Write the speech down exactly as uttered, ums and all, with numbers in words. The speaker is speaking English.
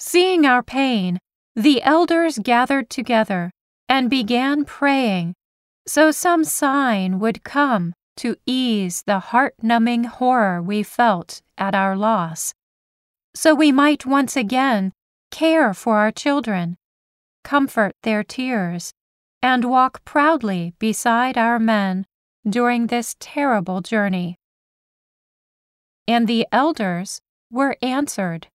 Seeing our pain, the elders gathered together and began praying, so some sign would come to ease the heart-numbing horror we felt at our loss, so we might once again care for our children, comfort their tears, and walk proudly beside our men during this terrible journey. And the elders were answered.